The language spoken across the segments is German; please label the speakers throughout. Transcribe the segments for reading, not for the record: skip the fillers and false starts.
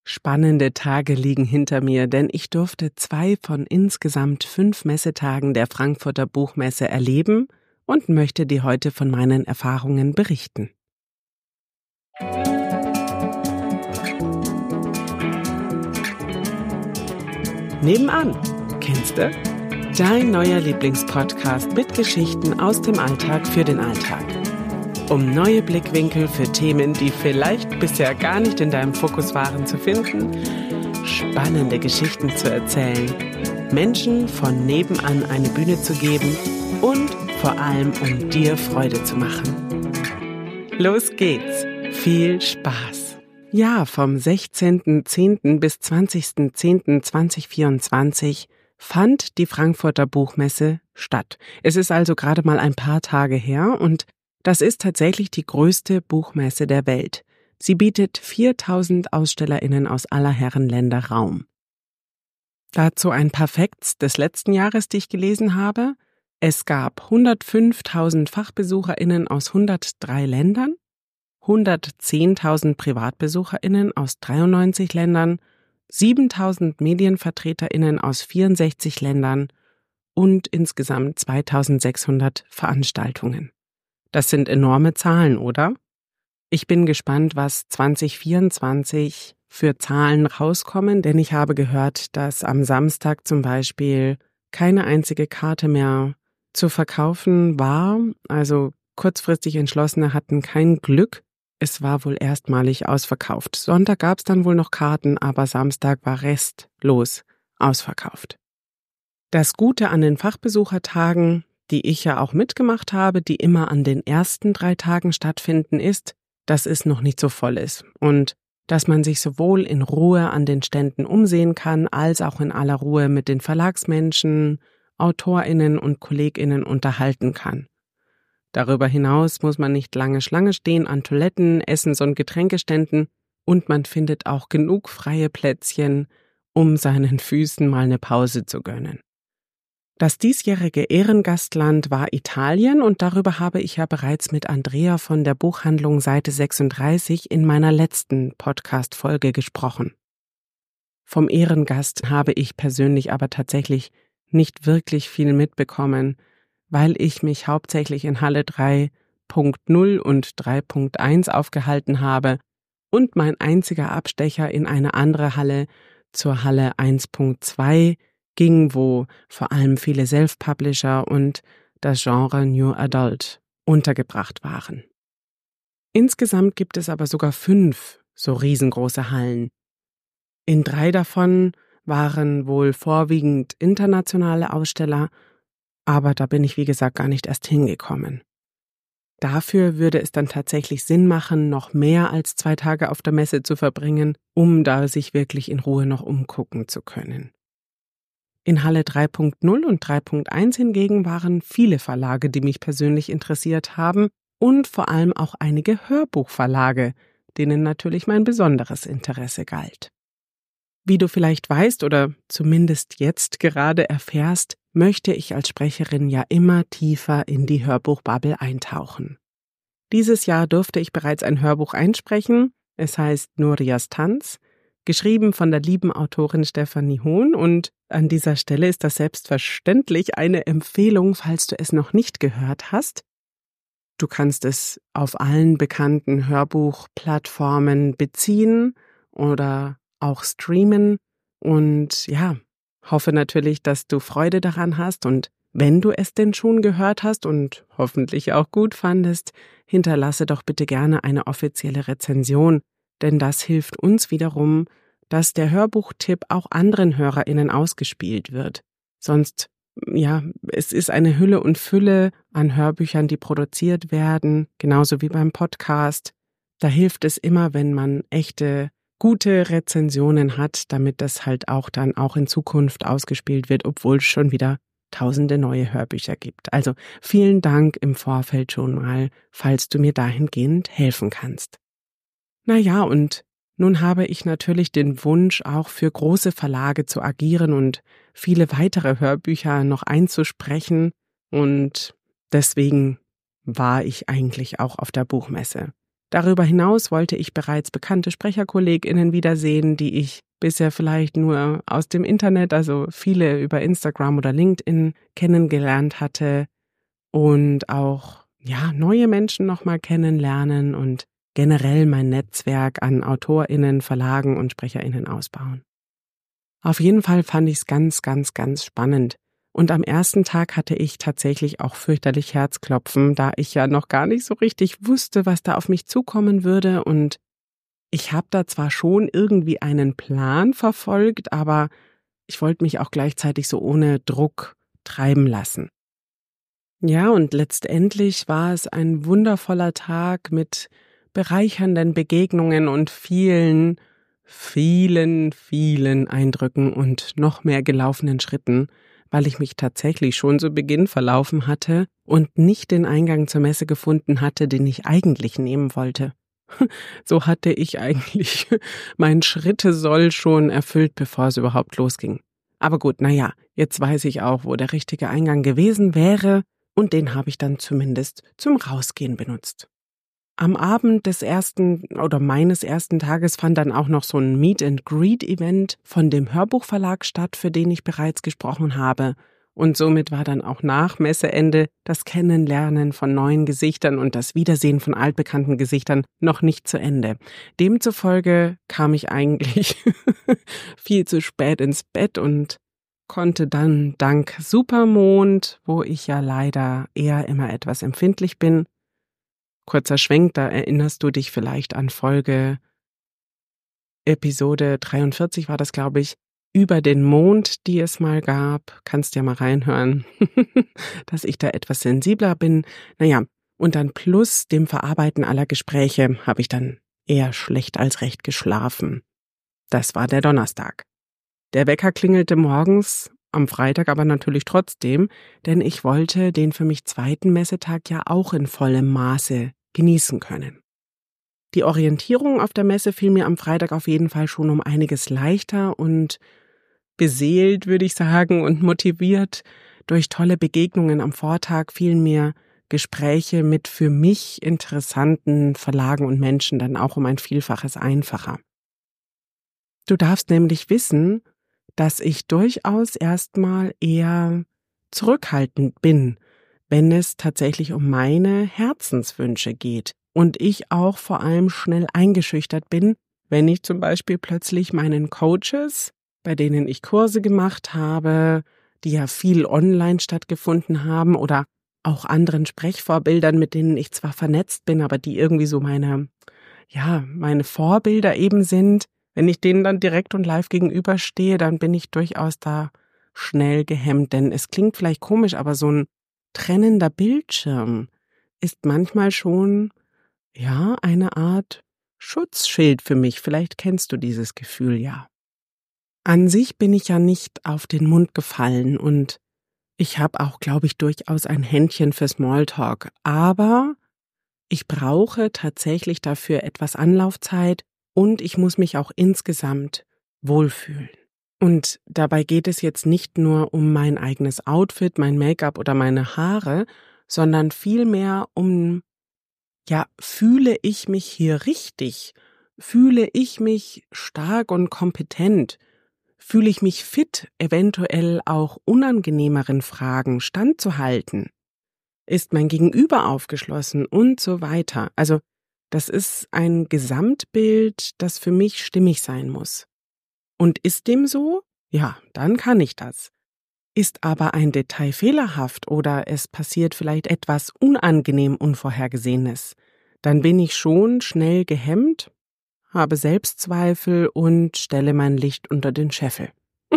Speaker 1: Spannende Tage liegen hinter mir, denn ich durfte 2 von insgesamt 5 Messetagen der Frankfurter Buchmesse erleben und möchte dir heute von meinen Erfahrungen berichten. Nebenan, kennst du? Dein neuer Lieblingspodcast mit Geschichten aus dem Alltag für den Alltag. Um neue Blickwinkel für Themen, die vielleicht bisher gar nicht in deinem Fokus waren, zu finden, spannende Geschichten zu erzählen, Menschen von nebenan eine Bühne zu geben und vor allem um dir Freude zu machen. Los geht's! Viel Spaß! Ja, vom 16.10. bis 20.10.2024 fand die Frankfurter Buchmesse statt. Es ist also gerade mal ein paar Tage her und das ist tatsächlich die größte Buchmesse der Welt. Sie bietet 4.000 AusstellerInnen aus aller Herren Länder Raum. Dazu ein paar Facts des letzten Jahres, die ich gelesen habe. Es gab 105.000 FachbesucherInnen aus 103 Ländern, 110.000 PrivatbesucherInnen aus 93 Ländern, 7.000 MedienvertreterInnen aus 64 Ländern und insgesamt 2.600 Veranstaltungen. Das sind enorme Zahlen, oder? Ich bin gespannt, was 2024 für Zahlen rauskommen, denn ich habe gehört, dass am Samstag zum Beispiel keine einzige Karte mehr zu verkaufen war. Also kurzfristig Entschlossene hatten kein Glück. Es war wohl erstmalig ausverkauft. Sonntag gab es dann wohl noch Karten, aber Samstag war restlos ausverkauft. Das Gute an den Fachbesuchertagen, die ich ja auch mitgemacht habe, die immer an den ersten 3 Tagen stattfinden, ist, dass es noch nicht so voll ist und dass man sich sowohl in Ruhe an den Ständen umsehen kann, als auch in aller Ruhe mit den Verlagsmenschen, AutorInnen und KollegInnen unterhalten kann. Darüber hinaus muss man nicht lange Schlange stehen an Toiletten, Essens- und Getränkeständen und man findet auch genug freie Plätzchen, um seinen Füßen mal eine Pause zu gönnen. Das diesjährige Ehrengastland war Italien und darüber habe ich ja bereits mit Andrea von der Buchhandlung Seite 36 in meiner letzten Podcast-Folge gesprochen. Vom Ehrengast habe ich persönlich aber tatsächlich nicht wirklich viel mitbekommen, weil ich mich hauptsächlich in Halle 3.0 und 3.1 aufgehalten habe und mein einziger Abstecher in eine andere Halle zur Halle 1.2 ging, wo vor allem viele Self-Publisher und das Genre New Adult untergebracht waren. Insgesamt gibt es aber sogar 5 so riesengroße Hallen. In 3 davon waren wohl vorwiegend internationale Aussteller, aber da bin ich wie gesagt gar nicht erst hingekommen. Dafür würde es dann tatsächlich Sinn machen, noch mehr als 2 Tage auf der Messe zu verbringen, um da sich wirklich in Ruhe noch umgucken zu können. In Halle 3.0 und 3.1 hingegen waren viele Verlage, die mich persönlich interessiert haben und vor allem auch einige Hörbuchverlage, denen natürlich mein besonderes Interesse galt. Wie du vielleicht weißt oder zumindest jetzt gerade erfährst, möchte ich als Sprecherin ja immer tiefer in die Hörbuchbubble eintauchen. Dieses Jahr durfte ich bereits ein Hörbuch einsprechen, es heißt Nurias Tanz, geschrieben von der lieben Autorin Stefanie Hohn und an dieser Stelle ist das selbstverständlich eine Empfehlung, falls du es noch nicht gehört hast. Du kannst es auf allen bekannten Hörbuchplattformen beziehen oder auch streamen und ja, hoffe natürlich, dass du Freude daran hast und wenn du es denn schon gehört hast und hoffentlich auch gut fandest, hinterlasse doch bitte gerne eine offizielle Rezension, denn das hilft uns wiederum, dass der Hörbuchtipp auch anderen HörerInnen ausgespielt wird. Sonst, ja, es ist eine Hülle und Fülle an Hörbüchern, die produziert werden, genauso wie beim Podcast. Da hilft es immer, wenn man echte, gute Rezensionen hat, damit das halt auch dann auch in Zukunft ausgespielt wird, obwohl es schon wieder tausende neue Hörbücher gibt. Also vielen Dank im Vorfeld schon mal, falls du mir dahingehend helfen kannst. Naja, und nun habe ich natürlich den Wunsch, auch für große Verlage zu agieren und viele weitere Hörbücher noch einzusprechen und deswegen war ich eigentlich auch auf der Buchmesse. Darüber hinaus wollte ich bereits bekannte SprecherkollegInnen wiedersehen, die ich bisher vielleicht nur aus dem Internet, also viele über Instagram oder LinkedIn kennengelernt hatte und auch neue Menschen nochmal kennenlernen und generell mein Netzwerk an AutorInnen, Verlagen und SprecherInnen ausbauen. Auf jeden Fall fand ich es ganz, ganz, ganz spannend. Und am ersten Tag hatte ich tatsächlich auch fürchterlich Herzklopfen, da ich ja noch gar nicht so richtig wusste, was da auf mich zukommen würde. Und ich habe da zwar schon irgendwie einen Plan verfolgt, aber ich wollte mich auch gleichzeitig so ohne Druck treiben lassen. Ja, und letztendlich war es ein wundervoller Tag mit bereichernden Begegnungen und vielen Eindrücken und noch mehr gelaufenen Schritten, weil ich mich tatsächlich schon zu Beginn verlaufen hatte und nicht den Eingang zur Messe gefunden hatte, den ich eigentlich nehmen wollte. So hatte ich eigentlich mein Schrittesoll schon erfüllt, bevor es überhaupt losging. Aber gut, jetzt weiß ich auch, wo der richtige Eingang gewesen wäre und den habe ich dann zumindest zum Rausgehen benutzt. Am Abend meines ersten Tages fand dann auch noch so ein Meet-and-Greet-Event von dem Hörbuchverlag statt, für den ich bereits gesprochen habe. Und somit war dann auch nach Messeende das Kennenlernen von neuen Gesichtern und das Wiedersehen von altbekannten Gesichtern noch nicht zu Ende. Demzufolge kam ich eigentlich viel zu spät ins Bett und konnte dann dank Supermond, wo ich ja leider eher immer etwas empfindlich bin, kurzer Schwenk, da erinnerst du dich vielleicht an Episode 43 war das, glaube ich, über den Mond, die es mal gab. Kannst ja mal reinhören, dass ich da etwas sensibler bin. Und dann plus dem Verarbeiten aller Gespräche habe ich dann eher schlecht als recht geschlafen. Das war der Donnerstag. Der Wecker klingelte morgens, am Freitag aber natürlich trotzdem, denn ich wollte den für mich zweiten Messetag ja auch in vollem Maße genießen können. Die Orientierung auf der Messe fiel mir am Freitag auf jeden Fall schon um einiges leichter und beseelt, würde ich sagen, und motiviert durch tolle Begegnungen am Vortag fielen mir Gespräche mit für mich interessanten Verlagen und Menschen dann auch um ein Vielfaches einfacher. Du darfst nämlich wissen, dass ich durchaus erstmal eher zurückhaltend bin, wenn es tatsächlich um meine Herzenswünsche geht und ich auch vor allem schnell eingeschüchtert bin, wenn ich zum Beispiel plötzlich meinen Coaches, bei denen ich Kurse gemacht habe, die ja viel online stattgefunden haben oder auch anderen Sprechvorbildern, mit denen ich zwar vernetzt bin, aber die irgendwie so meine Vorbilder eben sind, wenn ich denen dann direkt und live gegenüberstehe, dann bin ich durchaus da schnell gehemmt, denn es klingt vielleicht komisch, aber so ein trennender Bildschirm ist manchmal schon, eine Art Schutzschild für mich. Vielleicht kennst du dieses Gefühl ja. An sich bin ich ja nicht auf den Mund gefallen und ich habe auch, glaube ich, durchaus ein Händchen für Smalltalk, aber ich brauche tatsächlich dafür etwas Anlaufzeit und ich muss mich auch insgesamt wohlfühlen. Und dabei geht es jetzt nicht nur um mein eigenes Outfit, mein Make-up oder meine Haare, sondern vielmehr um, fühle ich mich hier richtig? Fühle ich mich stark und kompetent? Fühle ich mich fit, eventuell auch unangenehmeren Fragen standzuhalten? Ist mein Gegenüber aufgeschlossen und so weiter? Also, das ist ein Gesamtbild, das für mich stimmig sein muss. Und ist dem so? Ja, dann kann ich das. Ist aber ein Detail fehlerhaft oder es passiert vielleicht etwas unangenehm Unvorhergesehenes, dann bin ich schon schnell gehemmt, habe Selbstzweifel und stelle mein Licht unter den Scheffel.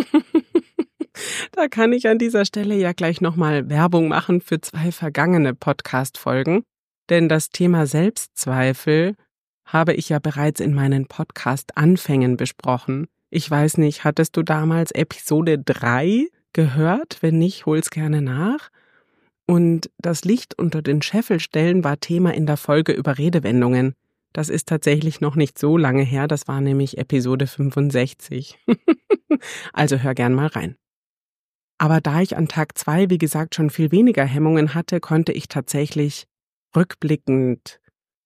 Speaker 1: Da kann ich an dieser Stelle ja gleich nochmal Werbung machen für 2 vergangene Podcast-Folgen, denn das Thema Selbstzweifel habe ich ja bereits in meinen Podcast-Anfängen besprochen. Ich weiß nicht, hattest du damals Episode 3 gehört? Wenn nicht, hol's gerne nach. Und das Licht unter den Scheffel stellen war Thema in der Folge über Redewendungen. Das ist tatsächlich noch nicht so lange her, das war nämlich Episode 65. Also hör gern mal rein. Aber da ich an Tag 2, wie gesagt, schon viel weniger Hemmungen hatte, konnte ich tatsächlich rückblickend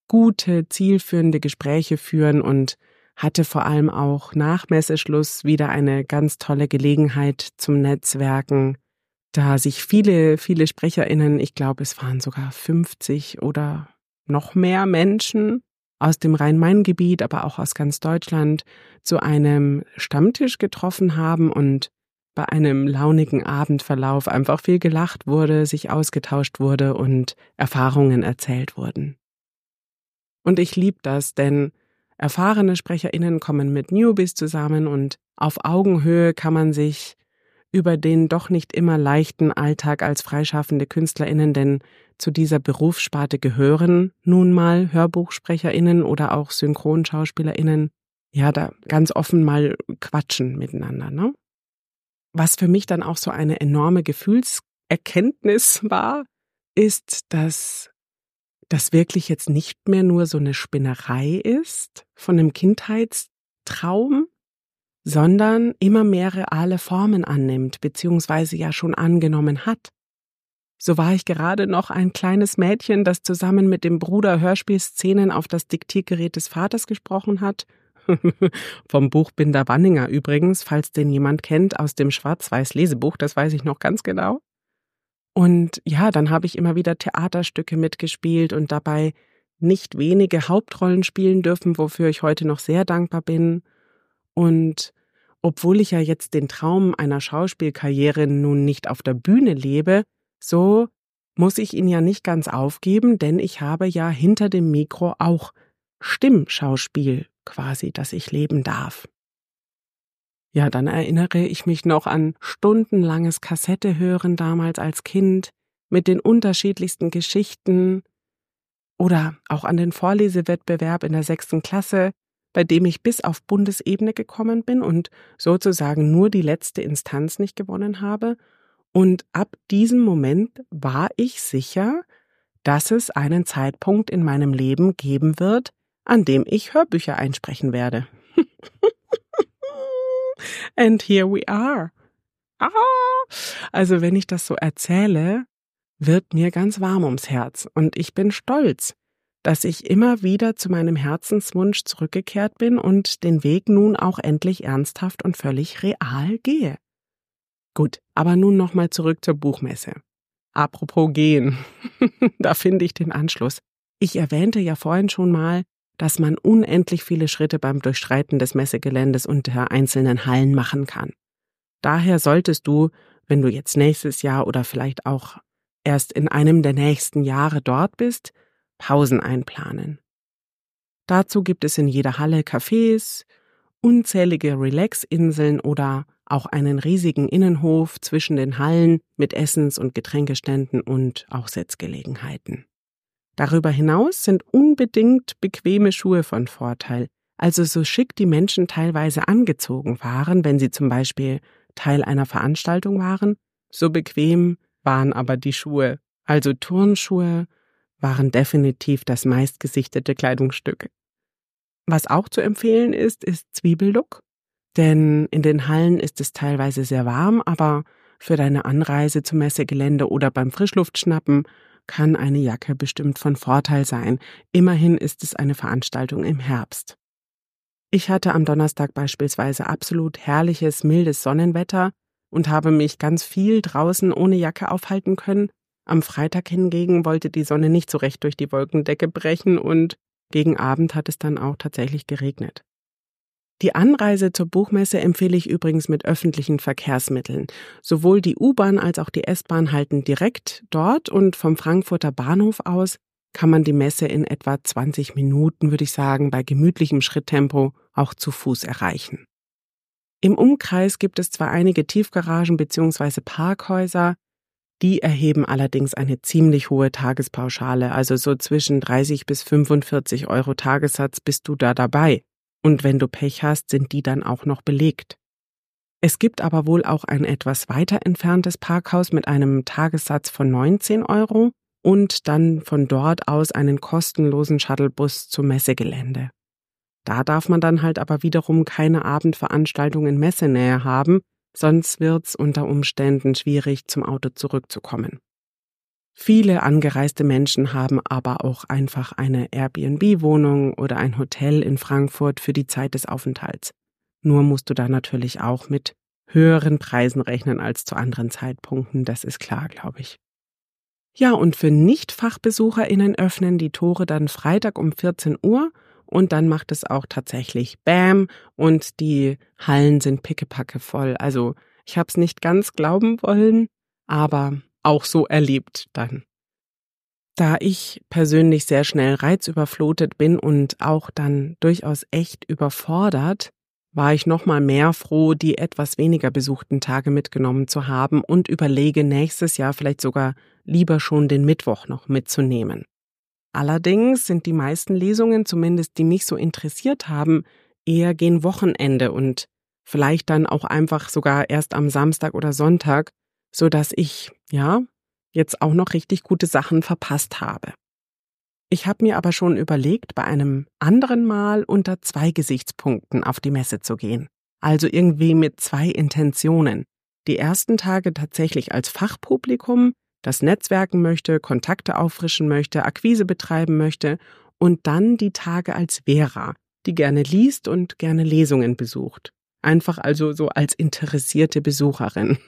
Speaker 1: gute, zielführende Gespräche führen und hatte vor allem auch nach Messeschluss wieder eine ganz tolle Gelegenheit zum Netzwerken, da sich viele SprecherInnen, ich glaube, es waren sogar 50 oder noch mehr Menschen aus dem Rhein-Main-Gebiet, aber auch aus ganz Deutschland, zu einem Stammtisch getroffen haben und bei einem launigen Abendverlauf einfach viel gelacht wurde, sich ausgetauscht wurde und Erfahrungen erzählt wurden. Und ich liebe das, denn erfahrene SprecherInnen kommen mit Newbies zusammen und auf Augenhöhe kann man sich über den doch nicht immer leichten Alltag als freischaffende KünstlerInnen, denn zu dieser Berufssparte gehören nun mal HörbuchsprecherInnen oder auch SynchronschauspielerInnen, ja, da ganz offen mal quatschen miteinander, ne? Was für mich dann auch so eine enorme Gefühlserkenntnis war, ist, dass das wirklich jetzt nicht mehr nur so eine Spinnerei ist von einem Kindheitstraum, sondern immer mehr reale Formen annimmt, beziehungsweise ja schon angenommen hat. So war ich gerade noch ein kleines Mädchen, das zusammen mit dem Bruder Hörspielszenen auf das Diktiergerät des Vaters gesprochen hat. Vom Buchbinder Wanninger übrigens, falls den jemand kennt, aus dem Schwarz-Weiß-Lesebuch, das weiß ich noch ganz genau. Und ja, dann habe ich immer wieder Theaterstücke mitgespielt und dabei nicht wenige Hauptrollen spielen dürfen, wofür ich heute noch sehr dankbar bin. Und obwohl ich ja jetzt den Traum einer Schauspielkarriere nun nicht auf der Bühne lebe, so muss ich ihn ja nicht ganz aufgeben, denn ich habe ja hinter dem Mikro auch Stimmschauspiel quasi, das ich leben darf. Ja, dann erinnere ich mich noch an stundenlanges Kassette hören damals als Kind mit den unterschiedlichsten Geschichten oder auch an den Vorlesewettbewerb in der 6. Klasse, bei dem ich bis auf Bundesebene gekommen bin und sozusagen nur die letzte Instanz nicht gewonnen habe. Und ab diesem Moment war ich sicher, dass es einen Zeitpunkt in meinem Leben geben wird, an dem ich Hörbücher einsprechen werde. And here we are. Ah! Also wenn ich das so erzähle, wird mir ganz warm ums Herz und ich bin stolz, dass ich immer wieder zu meinem Herzenswunsch zurückgekehrt bin und den Weg nun auch endlich ernsthaft und völlig real gehe. Gut, aber nun nochmal zurück zur Buchmesse. Apropos gehen, da finde ich den Anschluss. Ich erwähnte ja vorhin schon mal, dass man unendlich viele Schritte beim Durchschreiten des Messegeländes und der einzelnen Hallen machen kann. Daher solltest du, wenn du jetzt nächstes Jahr oder vielleicht auch erst in einem der nächsten Jahre dort bist, Pausen einplanen. Dazu gibt es in jeder Halle Cafés, unzählige Relax-Inseln oder auch einen riesigen Innenhof zwischen den Hallen mit Essens- und Getränkeständen und auch Sitzgelegenheiten. Darüber hinaus sind unbedingt bequeme Schuhe von Vorteil, also so schick die Menschen teilweise angezogen waren, wenn sie zum Beispiel Teil einer Veranstaltung waren, so bequem waren aber die Schuhe, also Turnschuhe waren definitiv das meistgesichtete Kleidungsstück. Was auch zu empfehlen ist Zwiebellook, denn in den Hallen ist es teilweise sehr warm, aber für deine Anreise zum Messegelände oder beim Frischluftschnappen kann eine Jacke bestimmt von Vorteil sein. Immerhin ist es eine Veranstaltung im Herbst. Ich hatte am Donnerstag beispielsweise absolut herrliches, mildes Sonnenwetter und habe mich ganz viel draußen ohne Jacke aufhalten können. Am Freitag hingegen wollte die Sonne nicht so recht durch die Wolkendecke brechen und gegen Abend hat es dann auch tatsächlich geregnet. Die Anreise zur Buchmesse empfehle ich übrigens mit öffentlichen Verkehrsmitteln. Sowohl die U-Bahn als auch die S-Bahn halten direkt dort und vom Frankfurter Bahnhof aus kann man die Messe in etwa 20 Minuten, würde ich sagen, bei gemütlichem Schritttempo auch zu Fuß erreichen. Im Umkreis gibt es zwar einige Tiefgaragen bzw. Parkhäuser, die erheben allerdings eine ziemlich hohe Tagespauschale, also so zwischen 30 bis 45 Euro Tagessatz bist du da dabei. Und wenn du Pech hast, sind die dann auch noch belegt. Es gibt aber wohl auch ein etwas weiter entferntes Parkhaus mit einem Tagessatz von 19 Euro und dann von dort aus einen kostenlosen Shuttlebus zum Messegelände. Da darf man dann halt aber wiederum keine Abendveranstaltung in Messenähe haben, sonst wird's unter Umständen schwierig, zum Auto zurückzukommen. Viele angereiste Menschen haben aber auch einfach eine Airbnb-Wohnung oder ein Hotel in Frankfurt für die Zeit des Aufenthalts. Nur musst du da natürlich auch mit höheren Preisen rechnen als zu anderen Zeitpunkten, das ist klar, glaube ich. Ja, und für Nicht-FachbesucherInnen öffnen die Tore dann Freitag um 14 Uhr und dann macht es auch tatsächlich Bam und die Hallen sind pickepacke voll. Also ich habe es nicht ganz glauben wollen, aber auch so erlebt dann. Da ich persönlich sehr schnell reizüberflutet bin und auch dann durchaus echt überfordert, war ich nochmal mehr froh, die etwas weniger besuchten Tage mitgenommen zu haben und überlege nächstes Jahr vielleicht sogar lieber schon den Mittwoch noch mitzunehmen. Allerdings sind die meisten Lesungen, zumindest die mich so interessiert haben, eher gegen Wochenende und vielleicht dann auch einfach sogar erst am Samstag oder Sonntag, sodass ich, jetzt auch noch richtig gute Sachen verpasst habe. Ich habe mir aber schon überlegt, bei einem anderen Mal unter 2 Gesichtspunkten auf die Messe zu gehen. Also irgendwie mit 2 Intentionen. Die ersten Tage tatsächlich als Fachpublikum, das netzwerken möchte, Kontakte auffrischen möchte, Akquise betreiben möchte und dann die Tage als Vera, die gerne liest und gerne Lesungen besucht. Einfach also so als interessierte Besucherin.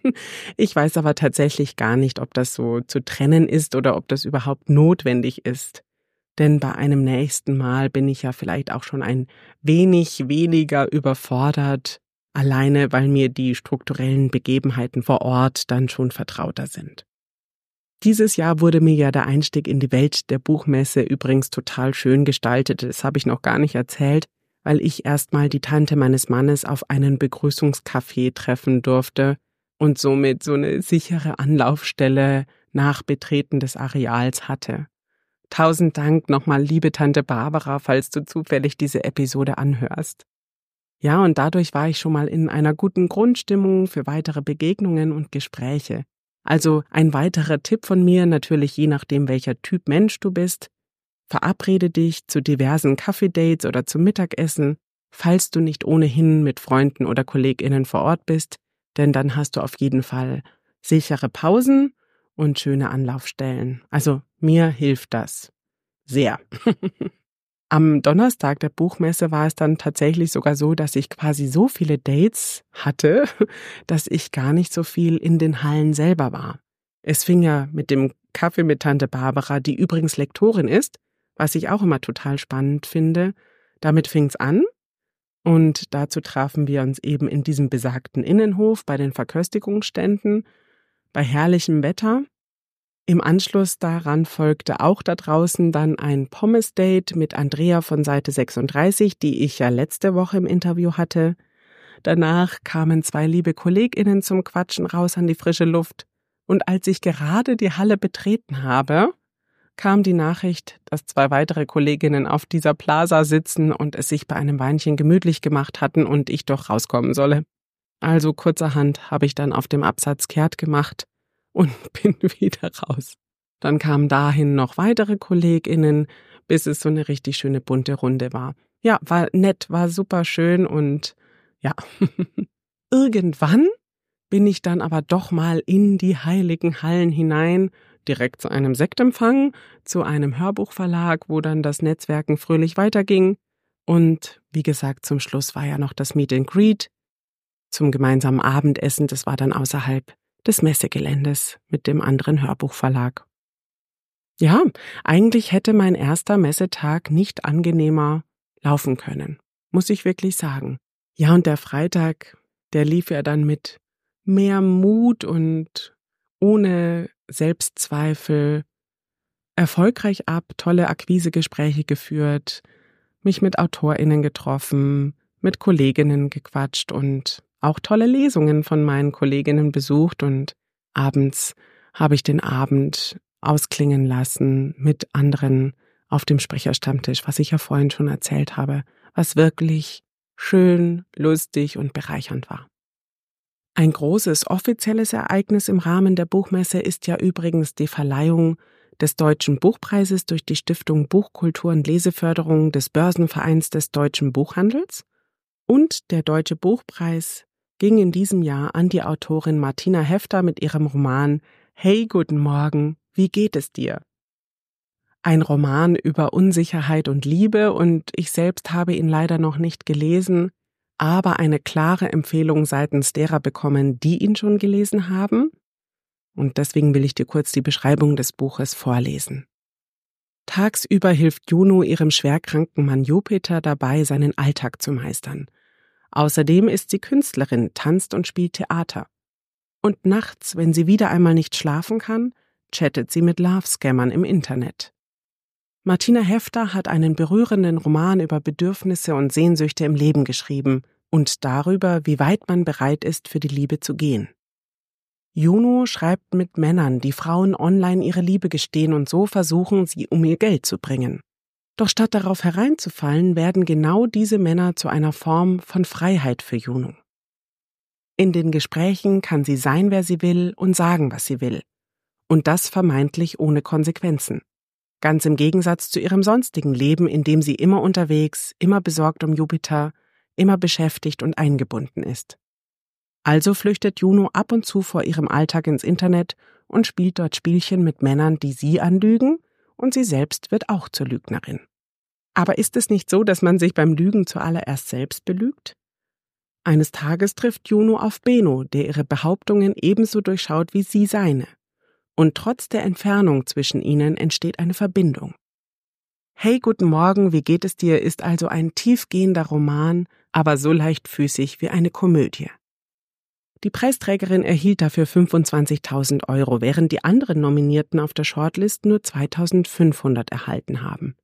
Speaker 1: Ich weiß aber tatsächlich gar nicht, ob das so zu trennen ist oder ob das überhaupt notwendig ist. Denn bei einem nächsten Mal bin ich ja vielleicht auch schon ein wenig weniger überfordert, alleine weil mir die strukturellen Begebenheiten vor Ort dann schon vertrauter sind. Dieses Jahr wurde mir ja der Einstieg in die Welt der Buchmesse übrigens total schön gestaltet. Das habe ich noch gar nicht erzählt, weil ich erstmal die Tante meines Mannes auf einen Begrüßungskaffee treffen durfte und somit so eine sichere Anlaufstelle nach Betreten des Areals hatte. 1000 Dank nochmal, liebe Tante Barbara, falls du zufällig diese Episode anhörst. Ja, und dadurch war ich schon mal in einer guten Grundstimmung für weitere Begegnungen und Gespräche. Also ein weiterer Tipp von mir, natürlich je nachdem, welcher Typ Mensch du bist: Verabrede dich zu diversen Kaffee-Dates oder zum Mittagessen, falls du nicht ohnehin mit Freunden oder KollegInnen vor Ort bist, denn dann hast du auf jeden Fall sichere Pausen und schöne Anlaufstellen. Also mir hilft das sehr. Am Donnerstag der Buchmesse war es dann tatsächlich sogar so, dass ich quasi so viele Dates hatte, dass ich gar nicht so viel in den Hallen selber war. Es fing ja mit dem Kaffee mit Tante Barbara, die übrigens Lektorin ist, was ich auch immer total spannend finde. Damit fing's an und dazu trafen wir uns eben in diesem besagten Innenhof bei den Verköstigungsständen bei herrlichem Wetter. Im Anschluss daran folgte auch da draußen dann ein Pommes-Date mit Andrea von Seite 36, die ich ja letzte Woche im Interview hatte. Danach kamen 2 liebe KollegInnen zum Quatschen raus an die frische Luft. Und als ich gerade die Halle betreten habe, kam die Nachricht, dass 2 weitere Kolleginnen auf dieser Plaza sitzen und es sich bei einem Weinchen gemütlich gemacht hatten und ich doch rauskommen solle. Also kurzerhand habe ich dann auf dem Absatz kehrt gemacht und bin wieder raus. Dann kamen dahin noch weitere KollegInnen, bis es so eine richtig schöne bunte Runde war. Ja, war nett, war super schön und ja. Irgendwann bin ich dann aber doch mal in die heiligen Hallen hinein, direkt zu einem Sektempfang, zu einem Hörbuchverlag, wo dann das Netzwerken fröhlich weiterging. Und wie gesagt, zum Schluss war ja noch das Meet and Greet zum gemeinsamen Abendessen. Das war dann außerhalb des Messegeländes mit dem anderen Hörbuchverlag. Ja, eigentlich hätte mein erster Messetag nicht angenehmer laufen können, muss ich wirklich sagen. Ja, und der Freitag, der lief ja dann mit mehr Mut und ohne Selbstzweifel erfolgreich ab, tolle Akquisegespräche geführt, mich mit AutorInnen getroffen, mit Kolleginnen gequatscht und auch tolle Lesungen von meinen Kolleginnen besucht und abends habe ich den Abend ausklingen lassen mit anderen auf dem Sprecherstammtisch, was ich ja vorhin schon erzählt habe, was wirklich schön, lustig und bereichernd war. Ein großes offizielles Ereignis im Rahmen der Buchmesse ist ja übrigens die Verleihung des Deutschen Buchpreises durch die Stiftung Buchkultur und Leseförderung des Börsenvereins des Deutschen Buchhandels. Und der Deutsche Buchpreis ging in diesem Jahr an die Autorin Martina Hefter mit ihrem Roman Hey, guten Morgen, wie geht es dir? Ein Roman über Unsicherheit und Liebe, und ich selbst habe ihn leider noch nicht gelesen, aber eine klare Empfehlung seitens derer bekommen, die ihn schon gelesen haben. Und deswegen will ich dir kurz die Beschreibung des Buches vorlesen. Tagsüber hilft Juno ihrem schwerkranken Mann Jupiter dabei, seinen Alltag zu meistern. Außerdem ist sie Künstlerin, tanzt und spielt Theater. Und nachts, wenn sie wieder einmal nicht schlafen kann, chattet sie mit Love-Scammern im Internet. Martina Hefter hat einen berührenden Roman über Bedürfnisse und Sehnsüchte im Leben geschrieben und darüber, wie weit man bereit ist, für die Liebe zu gehen. Juno schreibt mit Männern, die Frauen online ihre Liebe gestehen und so versuchen, sie um ihr Geld zu bringen. Doch statt darauf hereinzufallen, werden genau diese Männer zu einer Form von Freiheit für Juno. In den Gesprächen kann sie sein, wer sie will, und sagen, was sie will. Und das vermeintlich ohne Konsequenzen. Ganz im Gegensatz zu ihrem sonstigen Leben, in dem sie immer unterwegs, immer besorgt um Jupiter, immer beschäftigt und eingebunden ist. Also flüchtet Juno ab und zu vor ihrem Alltag ins Internet und spielt dort Spielchen mit Männern, die sie anlügen, und sie selbst wird auch zur Lügnerin. Aber ist es nicht so, dass man sich beim Lügen zuallererst selbst belügt? Eines Tages trifft Juno auf Beno, der ihre Behauptungen ebenso durchschaut wie sie seine. Und trotz der Entfernung zwischen ihnen entsteht eine Verbindung. Hey, guten Morgen, wie geht es dir? Ist also ein tiefgehender Roman, aber so leichtfüßig wie eine Komödie. Die Preisträgerin erhielt dafür 25.000 €, während die anderen Nominierten auf der Shortlist nur 2.500 erhalten haben.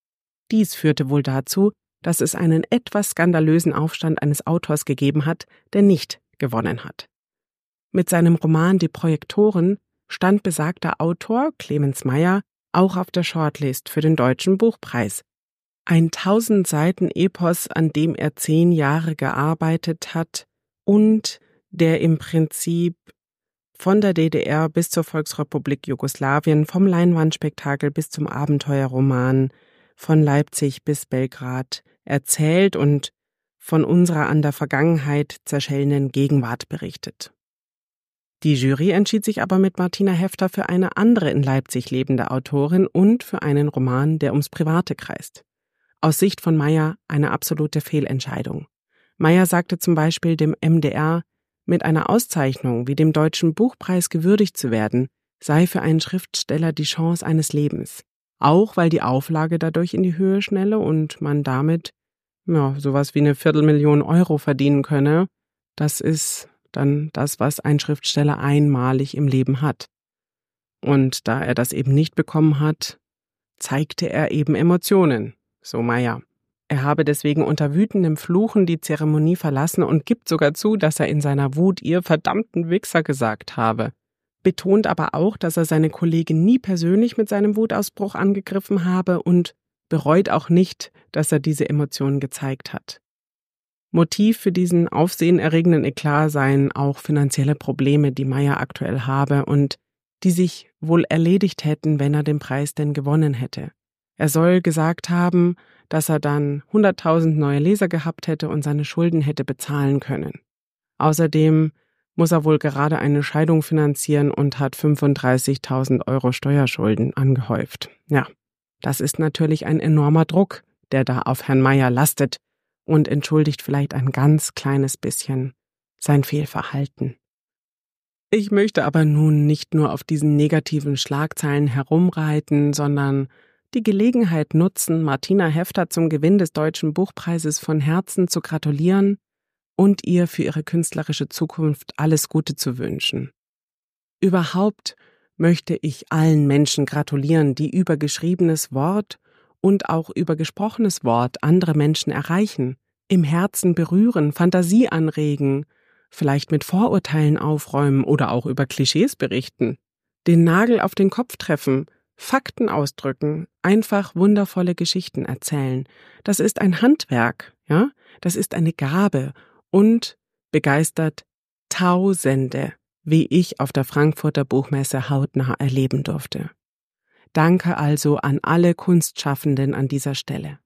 Speaker 1: Dies führte wohl dazu, dass es einen etwas skandalösen Aufstand eines Autors gegeben hat, der nicht gewonnen hat. Mit seinem Roman Die Projektoren stand besagter Autor, Clemens Meyer, auch auf der Shortlist für den Deutschen Buchpreis. Ein 1000 Seiten Epos, an dem er 10 Jahre gearbeitet hat und der im Prinzip von der DDR bis zur Volksrepublik Jugoslawien, vom Leinwandspektakel bis zum Abenteuerroman, von Leipzig bis Belgrad erzählt und von unserer an der Vergangenheit zerschellenden Gegenwart berichtet. Die Jury entschied sich aber mit Martina Hefter für eine andere in Leipzig lebende Autorin und für einen Roman, der ums Private kreist. Aus Sicht von Meyer eine absolute Fehlentscheidung. Meyer sagte zum Beispiel dem MDR, mit einer Auszeichnung wie dem Deutschen Buchpreis gewürdigt zu werden, sei für einen Schriftsteller die Chance eines Lebens. Auch weil die Auflage dadurch in die Höhe schnelle und man damit sowas wie 250.000 € verdienen könne. Das ist dann das, was ein Schriftsteller einmalig im Leben hat. Und da er das eben nicht bekommen hat, zeigte er eben Emotionen, so Meyer. Er habe deswegen unter wütendem Fluchen die Zeremonie verlassen und gibt sogar zu, dass er in seiner Wut ihr verdammten Wichser gesagt habe. Betont aber auch, dass er seine Kollegin nie persönlich mit seinem Wutausbruch angegriffen habe und bereut auch nicht, dass er diese Emotionen gezeigt hat. Motiv für diesen aufsehenerregenden Eklat seien auch finanzielle Probleme, die Meyer aktuell habe und die sich wohl erledigt hätten, wenn er den Preis denn gewonnen hätte. Er soll gesagt haben, dass er dann 100.000 neue Leser gehabt hätte und seine Schulden hätte bezahlen können. Außerdem muss er wohl gerade eine Scheidung finanzieren und hat 35.000 € Steuerschulden angehäuft. Ja, das ist natürlich ein enormer Druck, der da auf Herrn Meyer lastet und entschuldigt vielleicht ein ganz kleines bisschen sein Fehlverhalten. Ich möchte aber nun nicht nur auf diesen negativen Schlagzeilen herumreiten, sondern die Gelegenheit nutzen, Martina Hefter zum Gewinn des Deutschen Buchpreises von Herzen zu gratulieren und ihr für ihre künstlerische Zukunft alles Gute zu wünschen. Überhaupt möchte ich allen Menschen gratulieren, die über geschriebenes Wort und auch über gesprochenes Wort andere Menschen erreichen, im Herzen berühren, Fantasie anregen, vielleicht mit Vorurteilen aufräumen oder auch über Klischees berichten, den Nagel auf den Kopf treffen, Fakten ausdrücken, einfach wundervolle Geschichten erzählen. Das ist ein Handwerk, ja? Das ist eine Gabe und begeistert Tausende, wie ich auf der Frankfurter Buchmesse hautnah erleben durfte. Danke also an alle Kunstschaffenden an dieser Stelle.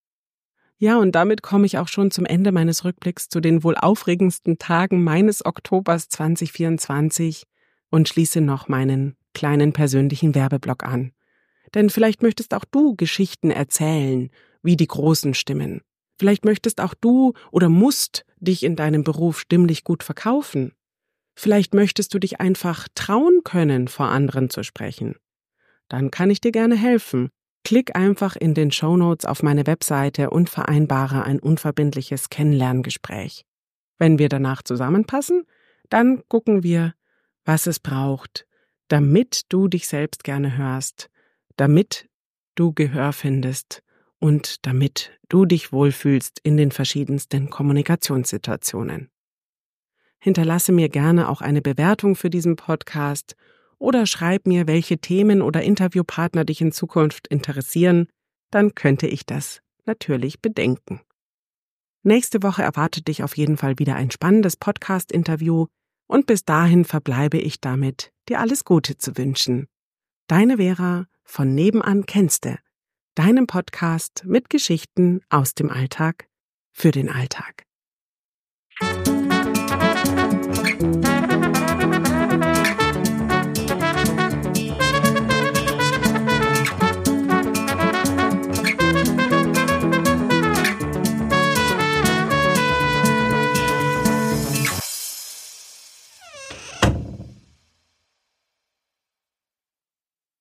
Speaker 1: Ja, und damit komme ich auch schon zum Ende meines Rückblicks zu den wohl aufregendsten Tagen meines Oktobers 2024. und schließe noch meinen kleinen persönlichen Werbeblock an. Denn vielleicht möchtest auch du Geschichten erzählen, wie die großen Stimmen. Vielleicht möchtest auch du oder musst dich in deinem Beruf stimmlich gut verkaufen. Vielleicht möchtest du dich einfach trauen können, vor anderen zu sprechen. Dann kann ich dir gerne helfen. Klick einfach in den Shownotes auf meine Webseite und vereinbare ein unverbindliches Kennenlerngespräch. Wenn wir danach zusammenpassen, dann gucken wir, was es braucht, damit du dich selbst gerne hörst, damit du Gehör findest und damit du dich wohlfühlst in den verschiedensten Kommunikationssituationen. Hinterlasse mir gerne auch eine Bewertung für diesen Podcast oder schreib mir, welche Themen oder Interviewpartner dich in Zukunft interessieren, dann könnte ich das natürlich bedenken. Nächste Woche erwartet dich auf jeden Fall wieder ein spannendes Podcast-Interview und bis dahin verbleibe ich damit, dir alles Gute zu wünschen. Deine Vera von Nebenan Kennste, deinem Podcast mit Geschichten aus dem Alltag für den Alltag.